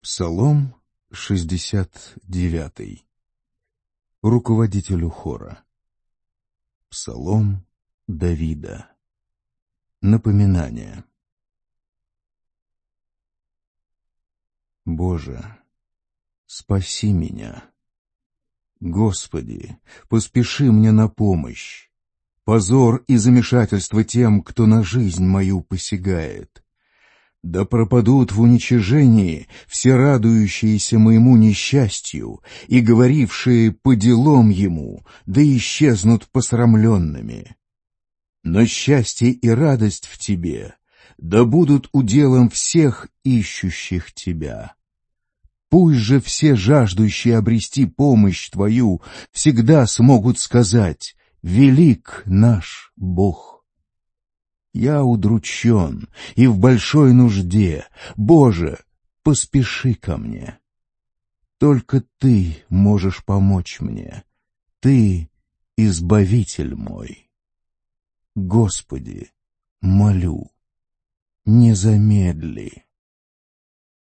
Псалом 69. Руководителю хора. Псалом Давида. Напоминание. Боже, спаси меня. Господи, поспеши мне на помощь. Позор и замешательство тем, кто на жизнь мою посягает. Да пропадут в уничижении все радующиеся моему несчастью и говорившие по делам ему, да исчезнут посрамленными. Но счастье и радость в тебе да будут уделом всех ищущих тебя. Пусть же все жаждущие обрести помощь твою всегда смогут сказать: «Велик наш Бог». Я удручен и в большой нужде. Боже, поспеши ко мне. Только Ты можешь помочь мне. Ты — Избавитель мой. Господи, молю, не замедли.